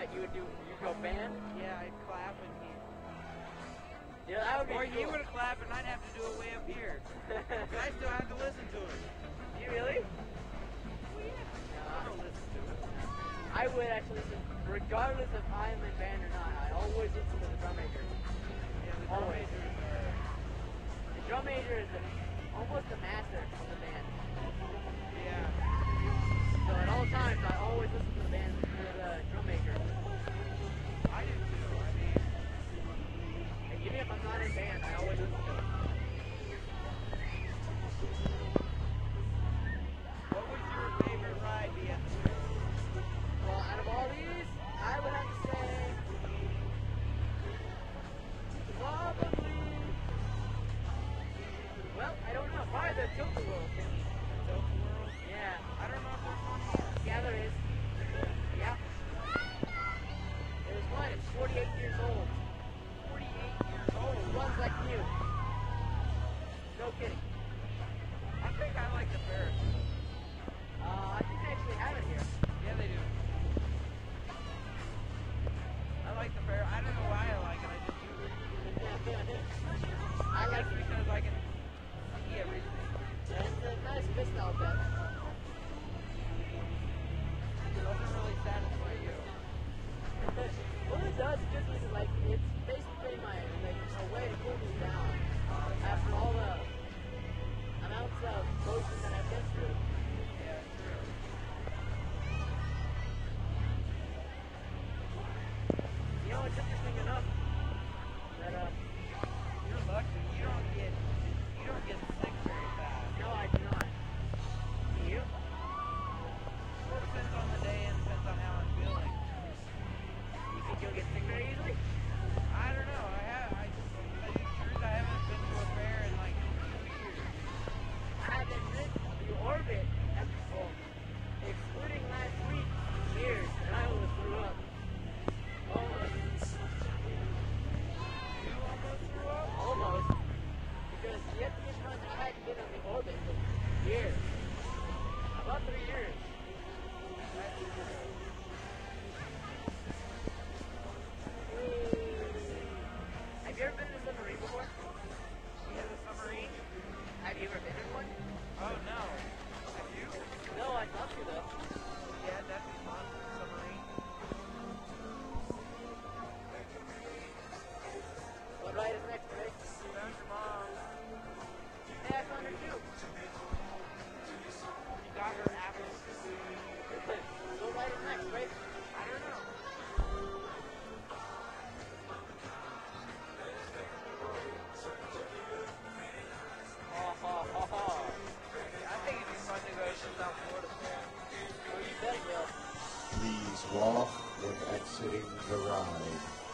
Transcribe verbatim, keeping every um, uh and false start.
what? You would do? You go band? Yeah, I'd clap and he. Yeah, that would be Or cool. he would clap and I'd have to do it way up here. But I still have to listen to it. You really? Well, yeah. I don't listen to it. I would actually listen, regardless if I'm in band or not. I always listen to the drum major. Yeah, the drum Always. majors are. The drum major is the, almost the master of the band. Yeah. So at all times, I always listen to the band, to the drum major. I do too. I mean, And even if I'm not in band, I always listen to it. what was your favorite ride B S two? Well, out of all these, I would have to say probably. Well, I don't know. Probably the Tilt-A-Whirl thing. Tilt-A-Whirl? Yeah. I don't know if there's one here. Yeah, there is. Yeah. There's one. It's forty-eight years old. forty-eight years old. It runs like new. No kidding. I think I like the Ferris. Uh, I think they actually have it here. Yeah, they do. I like the Ferris. I don't know why I like it. I just do. I I like guess it. because I can see everything. It's a nice vista out there. It doesn't really satisfy you. What it does, it gives me like, it's basically my, like, a way to cool me down after all the amounts of motion that I've been through. Yeah, true. You know, it's interesting enough that, uh, You're lucky. You don't get you don't get sick very fast. no, I do not. Do you? Well, it depends on the day and depends on how I'm feeling. You think you'll get sick very easily? I don't know. I have. I, I think truth, I haven't been to a fair in like two years. I haven't been to the orbit, well, excluding last week, years, and I almost threw up. Almost. You almost threw up? Almost. Because the estimated time that I hadn't been on the orbit was years. About three years. That's true. Have you ever been in a submarine before? You have a submarine? Have you ever been in one? Oh no. Have you? No, I'd love to though. Yeah, that'd be fun. Submarine. What ride is next, Ray? Found your mom. Hey, I found her too. You got her apples. What ride is next, Ray? I don't know. Ha ha ha ha. I think it'd be fun to go to South Florida Fair. Oh, you bet it will. Please walk when exiting the ride.